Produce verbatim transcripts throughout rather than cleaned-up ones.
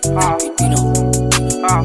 Uh, uh,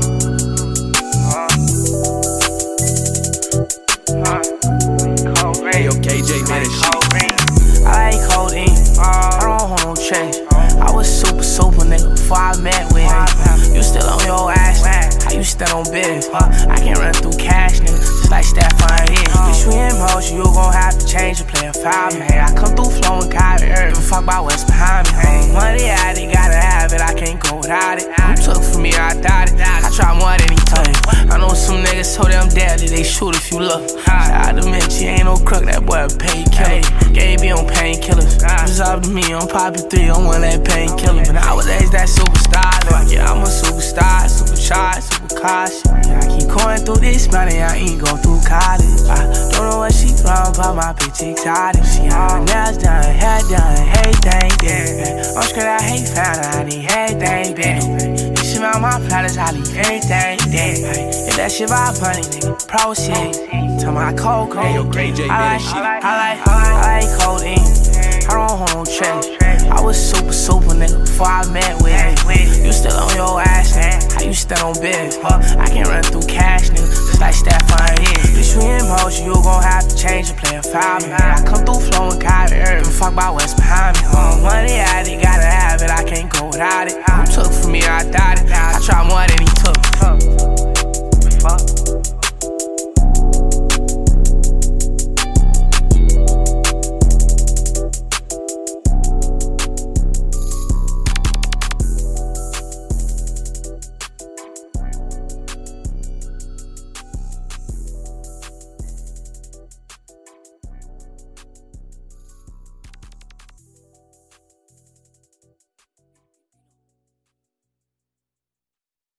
uh, uh, Hey, yo, K J, man, that shit. I like codeine, I don't hold no change. I was super, super nigga before I met with him. You still on your ass, how you still on business? I can run through cash, nigga, just like Stefan here. Bitch, we in motion, you gon' have to change your plan foul me. I come through flowing copy, give a fuck about what's behind me. Money out it, gotta have it, I can't go without it. You took from me, I died it. I try more than he took. I know some niggas told them deadly, they shoot if you look. Shout out to Mitch, he ain't no crook, that boy a paid killer. Gave me on painkillers. It's up to me, I'm Poppy three, I'm one that painkiller. But nowadays that superstar, like yeah, I'm a superstar, supercharged, super cautious. Yeah, I keep going through this money, I ain't go through college. I don't know what she from, but my bitch exotic. She had her nails done, hair done, everything done. I'm scared I hate found I need everything done. You smell my platters, I leave anything done. If that shit about money, nigga, proceed. Tell my cold cold. Hey, yo, K J, man, that shit. I like, I like codeine. I don't hold no change. I was super, super nigga before I met with him. You still on your ass, how you still on business? I can run through cash, nigga, just like Stefan here. Bitch, we in motion, you gon' have to change your plan foul me. I come through flowing copy, give a fuck about what's behind me. Money out it,